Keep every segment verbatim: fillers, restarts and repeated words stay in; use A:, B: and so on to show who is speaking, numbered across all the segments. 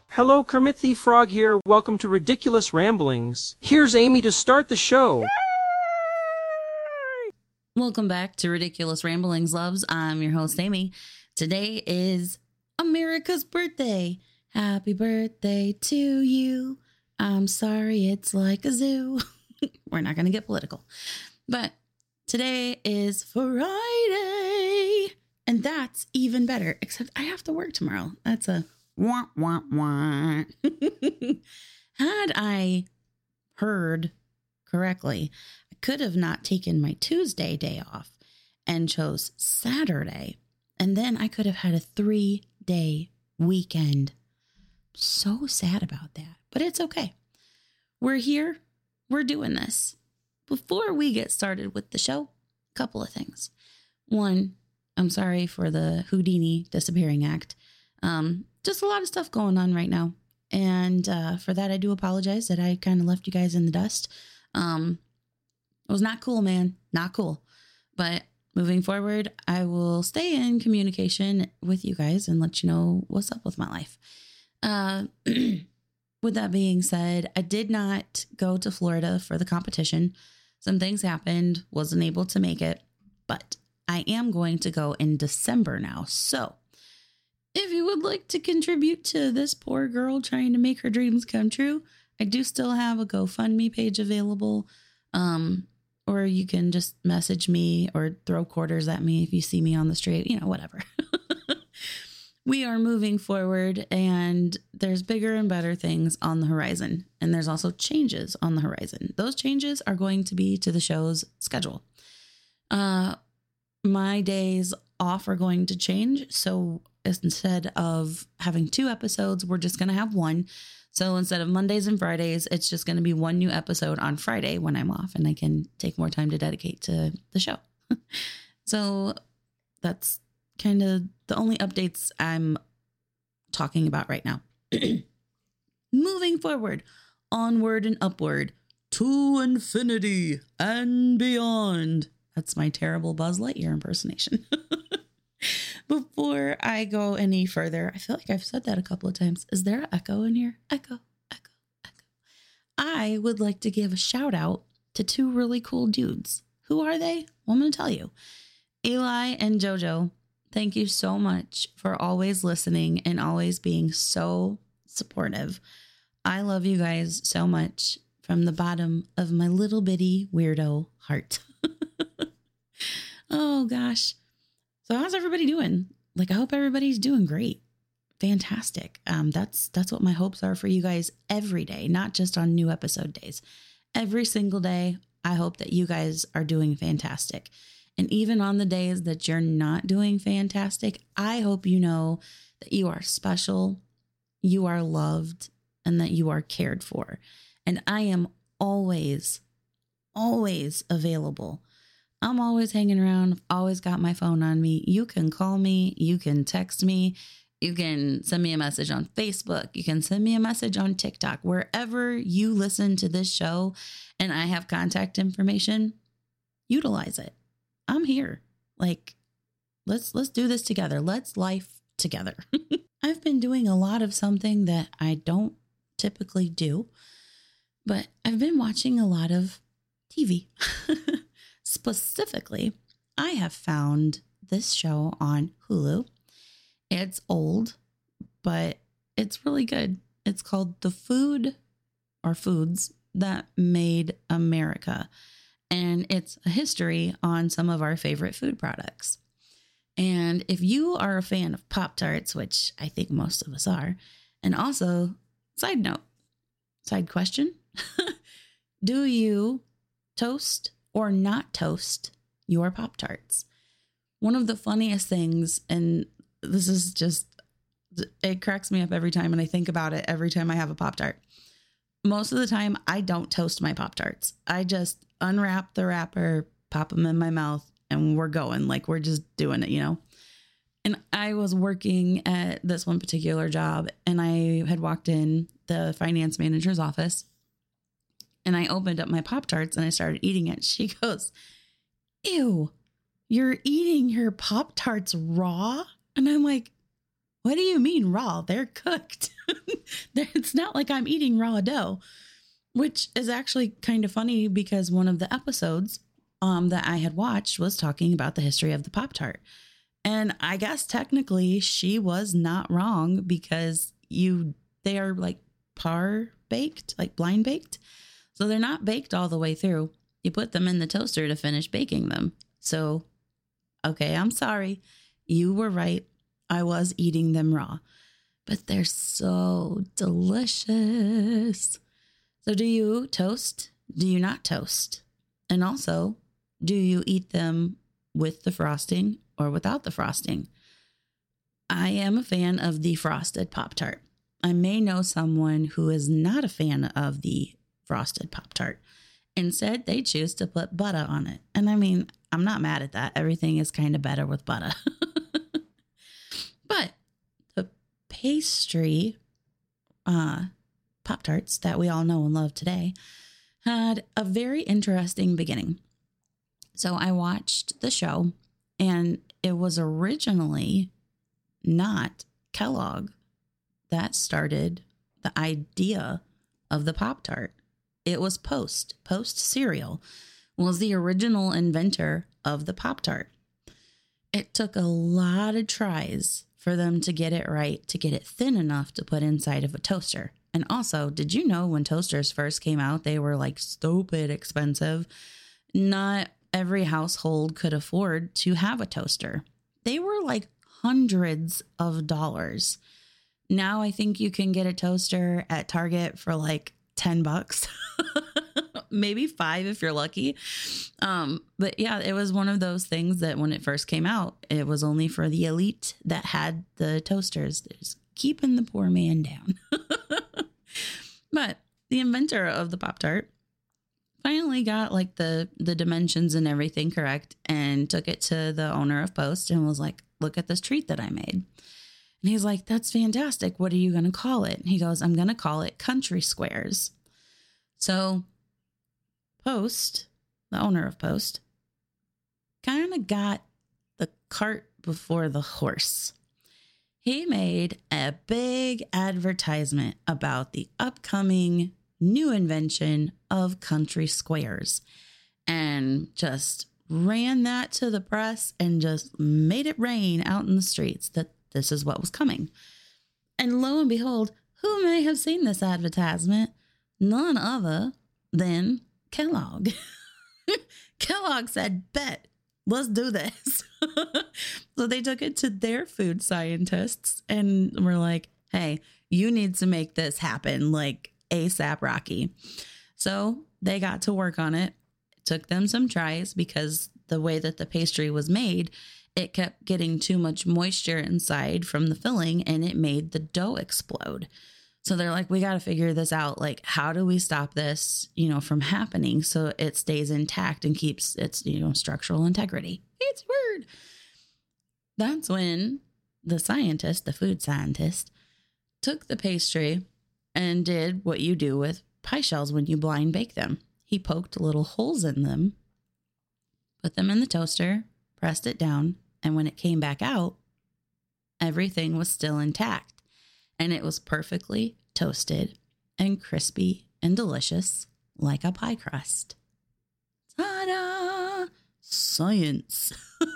A: Hello, Kermit the Frog here. Welcome to Ridiculous Ramblings. Here's Amy to start the show.
B: Welcome back to Ridiculous Ramblings, loves. I'm your host, Amy. Today is America's birthday. Happy birthday to you. I'm sorry it's like a zoo. We're not going to get political. But today is Friday. And that's even better, except I have to work tomorrow. That's a wah, wah, wah. Had I heard correctly, I could have not taken my Tuesday day off and chose Saturday. And then I could have had a three-day weekend. So sad about that, but it's okay. We're here. We're doing this. Before we get started with the show, a couple of things. One, I'm sorry for the Houdini disappearing act. Um, just a lot of stuff going on right now. And uh, for that, I do apologize that I kind of left you guys in the dust. Um, it was not cool, man. Not cool. But moving forward, I will stay in communication with you guys and let you know what's up with my life. Uh, with that being said, I did not go to Florida for the competition. Some things happened, wasn't able to make it, but I am going to go in December now. So if you would like to contribute to this poor girl trying to make her dreams come true, I do still have a GoFundMe page available. Um, or you can just message me or throw quarters at me if you see me on the street, you know, whatever. We are moving forward and there's bigger and better things on the horizon. And there's also changes on the horizon. Those changes are going to be to the show's schedule. Uh, my days off are going to change. So instead of having two episodes, we're just going to have one. So instead of Mondays and Fridays, it's just going to be one new episode on Friday when I'm off and I can take more time to dedicate to the show. So that's kind of the only updates I'm talking about right now. Moving forward, onward and upward to infinity and beyond. That's my terrible Buzz Lightyear impersonation. Before I go any further, I feel like I've said that a couple of times. Is there an echo in here? Echo, echo, echo. I would like to give a shout out to two really cool dudes. Who are they? Well, I'm going to tell you. Eli and JoJo. Thank you so much for always listening and always being so supportive. I love you guys so much from the bottom of my little bitty weirdo heart. Oh, gosh. So how's everybody doing? Like, I hope everybody's doing great. Fantastic. Um, that's that's what my hopes are for you guys every day, not just on new episode days. Every single day, I hope that you guys are doing fantastic. And even on the days that you're not doing fantastic, I hope you know that you are special, you are loved, and that you are cared for. And I am always, always available. I'm always hanging around. I've always got my phone on me. You can call me. You can text me. You can send me a message on Facebook. You can send me a message on TikTok. Wherever you listen to this show and I have contact information, utilize it. I'm here. Like, let's let's do this together. Let's life together. I've been doing a lot of something that I don't typically do, but I've been watching a lot of T V. Specifically, I have found this show on Hulu. It's old, but it's really good. It's called The Food or Foods That Made America. And it's a history on some of our favorite food products. And if you are a fan of Pop-Tarts, which I think most of us are, and also, side note, side question, do you toast or not toast your Pop-Tarts? One of the funniest things, and this is just, it cracks me up every time, and I think about it every time I have a Pop-Tart. Most of the time, I don't toast my Pop-Tarts. I just unwrap the wrapper, pop them in my mouth, and we're going. Like, we're just doing it, you know? And I was working at this one particular job, and I had walked in the finance manager's office, and I opened up my Pop-Tarts, and I started eating it. She goes, "Ew, you're eating your Pop-Tarts raw?" And I'm like, What do you mean raw? They're cooked. It's not like I'm eating raw dough, which is actually kind of funny because one of the episodes um, that I had watched was talking about the history of the Pop-Tart. And I guess technically she was not wrong because you they are like par baked, like blind baked. So they're not baked all the way through. You put them in the toaster to finish baking them. So, okay, I'm sorry. You were right. I was eating them raw, but they're so delicious. So do you toast? Do you not toast? And also, do you eat them with the frosting or without the frosting? I am a fan of the frosted Pop-Tart. I may know someone who is not a fan of the frosted Pop-Tart. Instead, they choose to put butter on it. And I mean, I'm not mad at that. Everything is kind of better with butter. But the pastry uh, Pop-Tarts that we all know and love today had a very interesting beginning. So I watched the show, and it was originally not Kellogg that started the idea of the Pop-Tart. It was Post. Post Cereal was the original inventor of the Pop-Tart. It took a lot of tries for them to get it right, to get it thin enough to put inside of a toaster. And also, did you know when toasters first came out, they were like stupid expensive? Not every household could afford to have a toaster. They were like hundreds of dollars. Now I think you can get a toaster at Target for like ten bucks, maybe five if you're lucky. Um, but yeah, it was one of those things that when it first came out, it was only for the elite that had the toasters. There's keeping the poor man down. But the inventor of the Pop-Tart finally got like the, the dimensions and everything correct and took it to the owner of Post and was like, look at this treat that I made. And he's like, that's fantastic. What are you going to call it? And he goes, I'm going to call it Country Squares. So Post, the owner of Post, kind of got the cart before the horse. He made a big advertisement about the upcoming new invention of Country Squares and just ran that to the press and just made it rain out in the streets that this is what was coming. And lo and behold, who may have seen this advertisement? None other than Kellogg. Kellogg said, bet, let's do this. So they took it to their food scientists and were like, hey, you need to make this happen like ASAP Rocky. So they got to work on it. It took them some tries because the way that the pastry was made, it kept getting too much moisture inside from the filling and it made the dough explode. So they're like, we got to figure this out. Like, how do we stop this, you know, from happening so it stays intact and keeps its, you know, structural integrity? It's weird. That's when the scientist, the food scientist, took the pastry and did what you do with pie shells when you blind bake them. He poked little holes in them, put them in the toaster, pressed it down, and when it came back out, everything was still intact. And it was perfectly toasted and crispy and delicious like a pie crust. Ta-da! Science.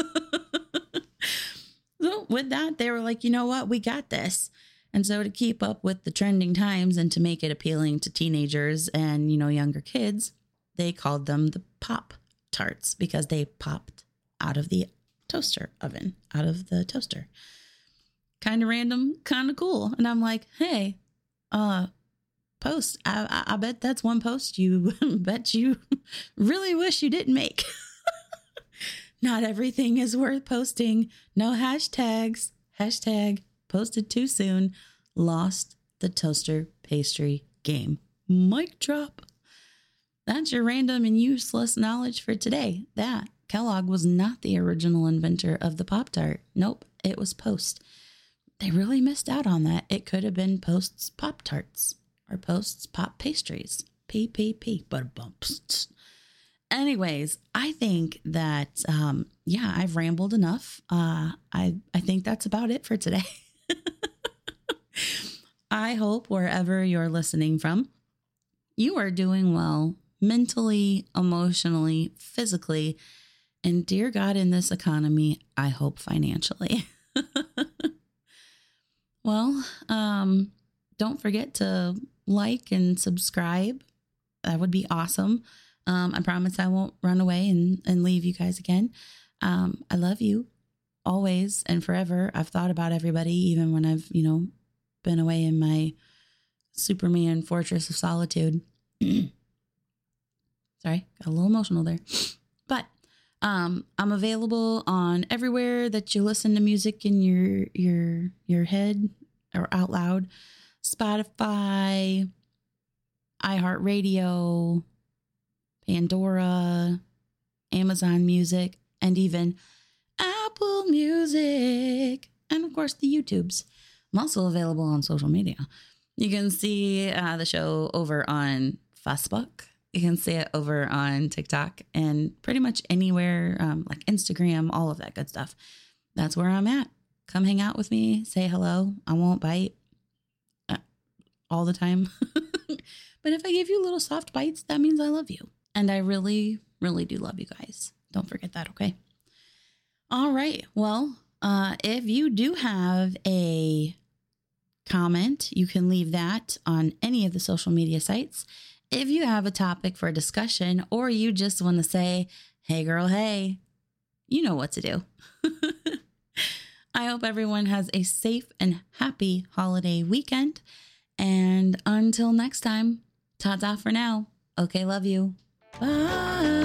B: So with that, they were like, you know what? We got this. And so to keep up with the trending times and to make it appealing to teenagers and, you know, younger kids, they called them the Pop-Tarts because they popped out of the toaster oven, out of the toaster. Kind of random, kind of cool. And I'm like, hey, uh, Post, I, I, I bet that's one post you bet you really wish you didn't make. Not everything is worth posting. No hashtags. Hashtag posted too soon. Lost the toaster pastry game. Mic drop. That's your random and useless knowledge for today. That Kellogg was not the original inventor of the Pop-Tart. Nope, it was Post. They really missed out on that. It could have been Post's Pop-Tarts or Post's Pop Pastries. P P P. But bumps. Anyways, I think that, um, yeah, I've rambled enough. Uh, I, I think that's about it for today. I hope wherever you're listening from, you are doing well mentally, emotionally, physically, and dear God, in this economy, I hope financially. Well, um, don't forget to like and subscribe. That would be awesome. Um, I promise I won't run away and, and leave you guys again. Um, I love you always and forever. I've thought about everybody, even when I've, you know, been away in my Superman fortress of solitude. Sorry, got a little emotional there. But um, I'm available on everywhere that you listen to music in your your your head or out loud. Spotify, iHeartRadio, Pandora, Amazon Music, and even Apple Music. And of course, the YouTubes. I'm also available on social media. You can see uh, the show over on Facebook. You can see it over on TikTok and pretty much anywhere, um, like Instagram, all of that good stuff. That's where I'm at. Come hang out with me. Say hello. I won't bite uh, all the time. But if I give you little soft bites, that means I love you. And I really, really do love you guys. Don't forget that, okay? All right. Well, uh, if you do have a comment, you can leave that on any of the social media sites. If you have a topic for discussion or you just want to say, hey girl, hey, you know what to do. I hope everyone has a safe and happy holiday weekend. And until next time, ta-ta for now. Okay, love you. Bye.